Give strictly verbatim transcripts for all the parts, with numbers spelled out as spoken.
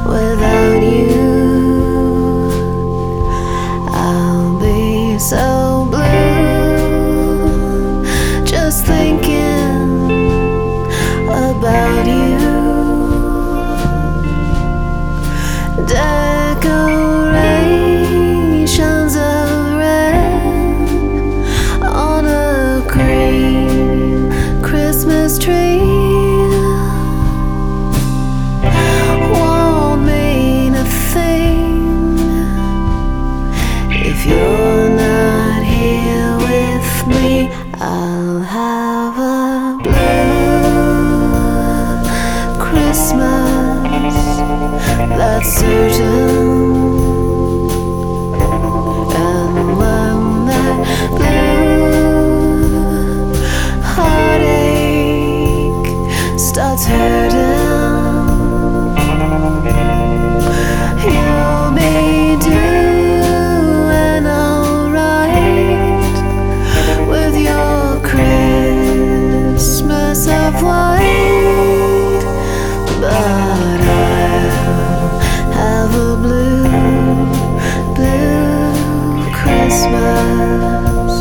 without you. I'll be so blue just thinking about you. Decorations of red on a green Christmas tree won't mean a thing if you're not here with me. I'll have a blue Christmas, that's certain. And when that blue heartache starts hurting, you'll be doing alright with your Christmas of white. But I'll have a blue, blue Christmas.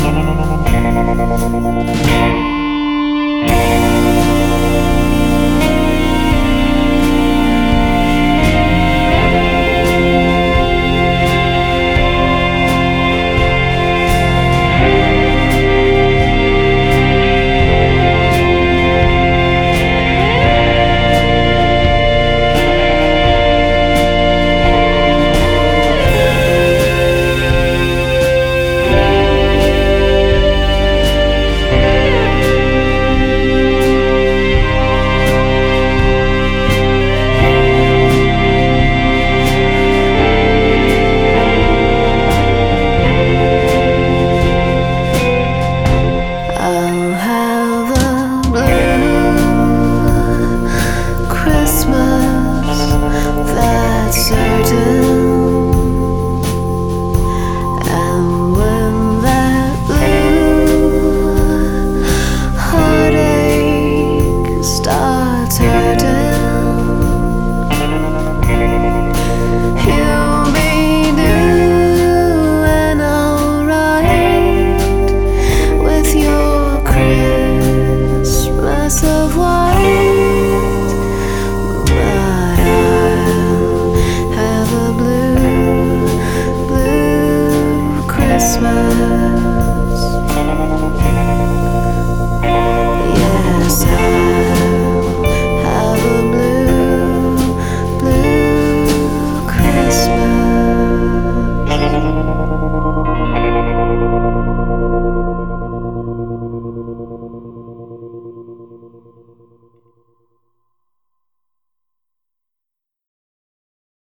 I'll have a blue Christmas, that's certain. And when that blue heartache starts hurting, you'll be doing alright with your Christmas of white. But I'll have a blue, blue Christmas.